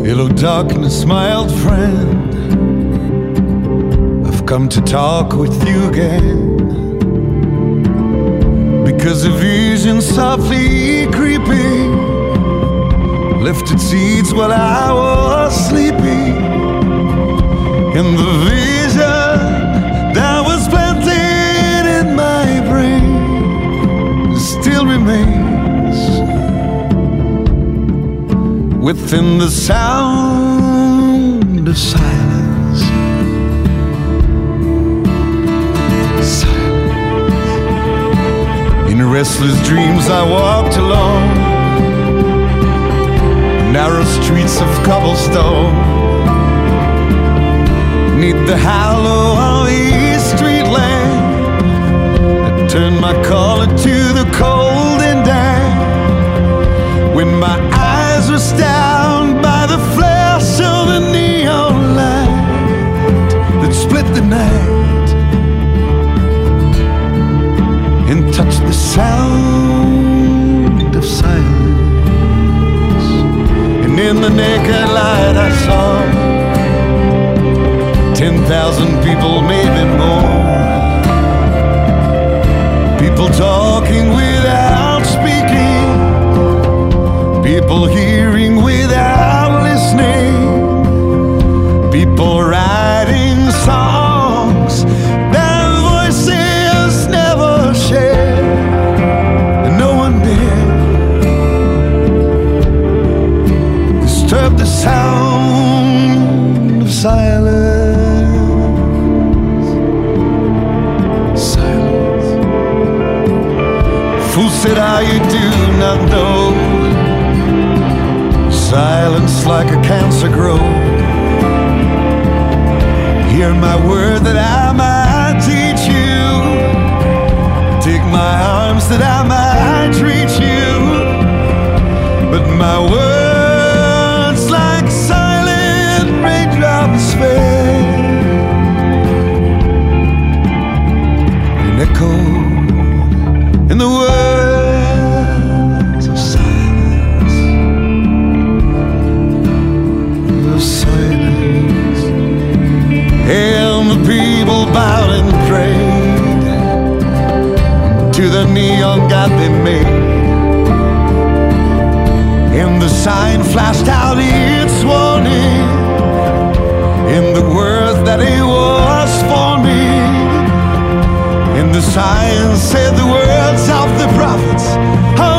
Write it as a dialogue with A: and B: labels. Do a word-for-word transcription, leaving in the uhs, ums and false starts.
A: Hello darkness, my old friend, I've come to talk with you again, because a vision softly creeping lifted seeds while I was sleeping, and the vision that was planted in my brain still remains within the sound of silence. Silence. In restless dreams I walked alone, narrow streets of cobblestone, neath the hollow of each street lamp. I turned my collar to the cold and damp, when my eyes were stabbed by the flash of the neon light that split the night and touched the sound of silence. And in the naked light I saw ten thousand people, maybe more, people talking without speaking, people hearing without listening, people writing songs that voices never shared, and no one did disturb the sound of silence. Silence. Fool said I, you do not know, silence like a cancer grows. Hear my word that I might teach you, take my arms that I might reach you, but my words like silent raindrops fade and echo in the words of silence. Silence. And the people bowed and prayed to the neon god they made, and the sign flashed out its warning in the words that it was forming, and the sign said the words of the prophets. Oh,